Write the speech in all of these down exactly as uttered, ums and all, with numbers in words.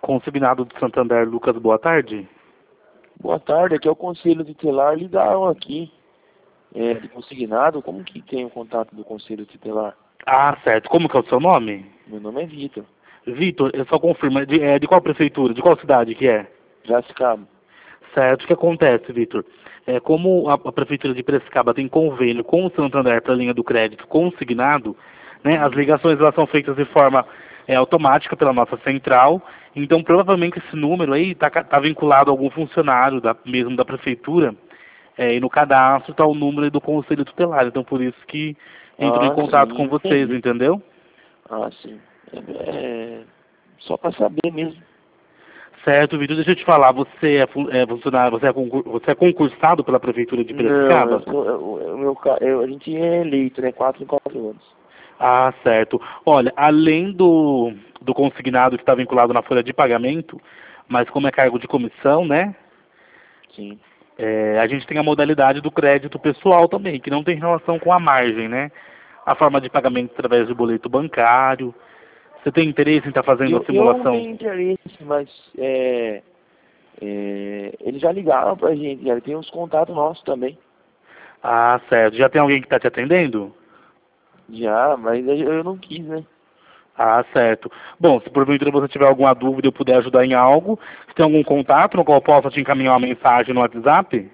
Consignado do Santander, Lucas, boa tarde. Boa tarde, aqui é o Conselho Tutelar. Ligaram aqui é, de consignado. Como que tem o contato do Conselho Tutelar? Ah, certo. Como que é o seu nome? Meu nome é Vitor. Vitor, eu só confirmo. De, é, de qual prefeitura? De qual cidade que é? Piracicaba. Certo. O que acontece, Vitor? É, como a, a Prefeitura de Piracicaba tem convênio com o Santander para a linha do crédito consignado, né, as ligações elas são feitas de forma é, automática pela nossa central. Então, provavelmente esse número aí está tá vinculado a algum funcionário da, mesmo da Prefeitura. É, e no cadastro está o número do Conselho Tutelar. Então, por isso que entrou em Ah, contato sim, com vocês, entendi. entendeu? Ah, sim. É, é, só para saber mesmo. Certo, Vitor. Deixa eu te falar. Você é, fu- é funcionário, você é, concur, você é concursado pela Prefeitura de Não, eu Piracicaba? sou, eu, eu, meu, ca- eu, a gente é eleito, né? Quatro em quatro anos. Ah, certo. Olha, além do, do consignado que está vinculado na folha de pagamento, mas como é cargo de comissão, né? Sim. É, a gente tem a modalidade do crédito pessoal também, que não tem relação com a margem, né? A forma de pagamento através do boleto bancário. Você tem interesse em estar E fazendo a eu, eu não simulação? tenho interesse, mas é, é, eles já ligaram pra gente, já tem os contatos nossos também. Ah, certo. Já tem alguém que está te atendendo? Já, mas eu eu não quis, né? Ah, certo. Bom, se porventura você tiver alguma dúvida e eu puder ajudar em algo, se tem algum contato no qual eu possa te encaminhar uma mensagem no WhatsApp?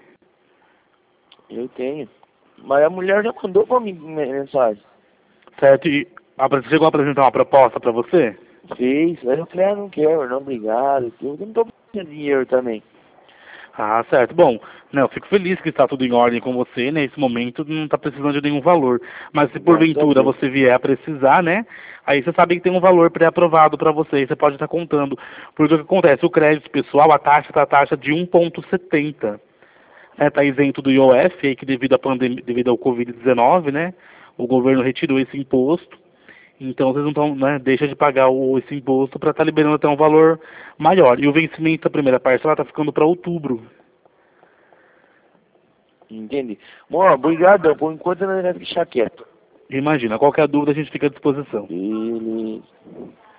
Eu tenho. Mas a mulher já mandou pra mim me- mensagem. Certo? E a- você chegou a apresentar uma proposta para você? Fez. Aí eu falei, ah, não quero, não, obrigado. Eu não tô precisando de dinheiro também. Ah, certo. Bom, né, eu fico feliz que está tudo em ordem com você, né? Nesse momento não está precisando de nenhum valor. Mas se Graças a porventura Deus. você vier a precisar, né? Aí você sabe que tem um valor pré-aprovado para você e você pode estar contando. Porque o que acontece? O crédito pessoal, a taxa está a taxa de um vírgula setenta. Está isento do I O F, aí que devido à pandemia, devido ao Covid dezenove, né? O governo retirou esse imposto. Então vocês não estão, né? Deixa de pagar o, esse imposto para estar liberando até um valor maior. E o vencimento da primeira parcela está ficando para outubro. Entende? Bom, obrigado. Por enquanto eu não vai deixar quieto. Imagina, qualquer dúvida a gente fica à disposição. Beleza.